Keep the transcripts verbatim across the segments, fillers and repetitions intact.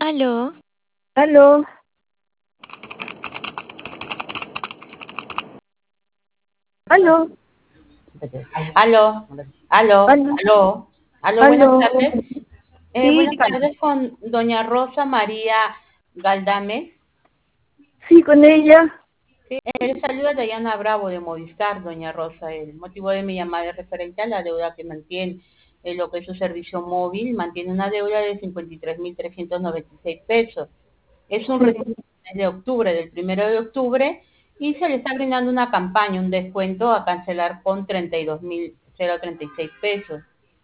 Aló. Aló. Aló. Aló, aló, Aló. aló, aló, buenas Aló. tardes. Eh, Sí, buenas dígame. tardes con doña Rosa María Galdames. Sí, con ella. Sí, eh, saluda Dayana Bravo de Movistar, doña Rosa. El motivo de mi llamada es referente a la deuda que mantiene, eh, lo que es su servicio móvil, mantiene una deuda de cincuenta y tres mil trescientos noventa y seis pesos. Es un recibo Sí. de octubre, del primero de octubre, y se le está brindando una campaña, un descuento a cancelar con treinta y dos mil treinta y seis pesos.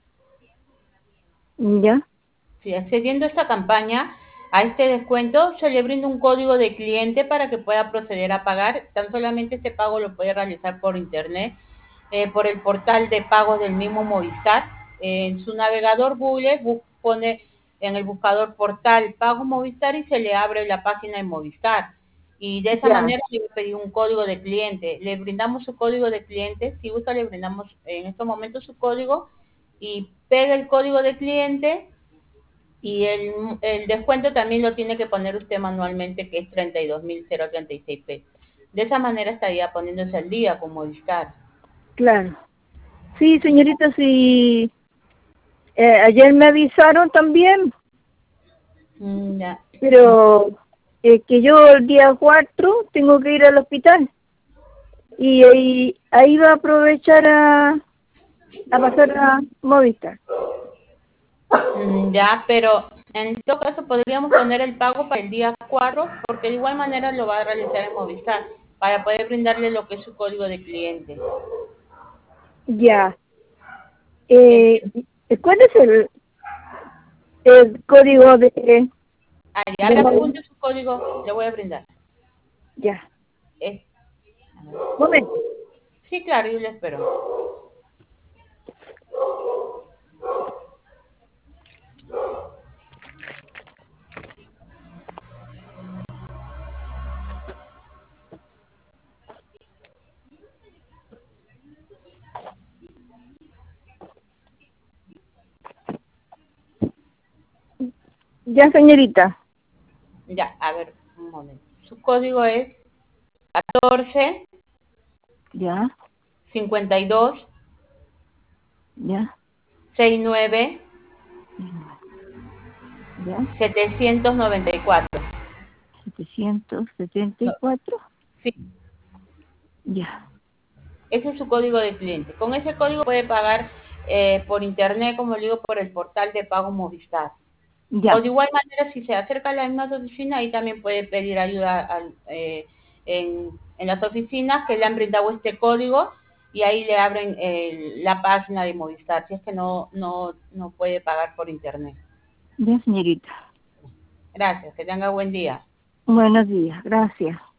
Ya. Si accediendo a esta campaña, a este descuento, se le brinda un código de cliente para que pueda proceder a pagar. Tan solamente este pago lo puede realizar por internet, eh, por el portal de pagos del mismo Movistar. Eh, en su navegador Google, bu- pone en el buscador portal Pago Movistar y se le abre la página de Movistar. Y de esa Ya. manera le voy a pedir un código de cliente. Le brindamos su código de cliente. Si gusta, le brindamos en estos momentos su código y pega el código de cliente y el, el descuento también lo tiene que poner usted manualmente, que es treinta y dos mil treinta y seis pesos. De esa manera estaría poniéndose al día con Movistar. Claro. Sí, señorita, sí. Eh, ayer me avisaron también, Mm, ya. pero eh, que yo el día cuatro tengo que ir al hospital. Y ahí, ahí va a aprovechar a, a pasar a Movistar. Mm, ya, pero en todo caso podríamos poner el pago para el día cuatro, porque de igual manera lo va a realizar en Movistar, para poder brindarle lo que es su código de cliente. Ya. Eh, Enti- ¿Cuál es el, el código de, Ah, ya, a de ver, Movistar? apunte su código, le voy a brindar. Ya. Es- Momento. sí, claro, yo le espero. Ya, señorita. Ya, a ver, un momento. Su código es catorce Ya. cincuenta y dos Ya. sesenta y nueve Ya. setecientos noventa y cuatro. setecientos setenta y No, cuatro. sí, Ya. ese es su código de cliente. Con ese código puede pagar eh, por internet, como le digo, por el portal de pago Movistar. O Ya. de igual manera, si se acerca a las mismas oficinas, ahí también puede pedir ayuda al- eh, en, en las oficinas que le han brindado este código y ahí le abren eh, la página de Movistar, si es que no, no, no puede pagar por internet. Ya, señorita. Gracias, que tenga buen día. Buenos días. Gracias.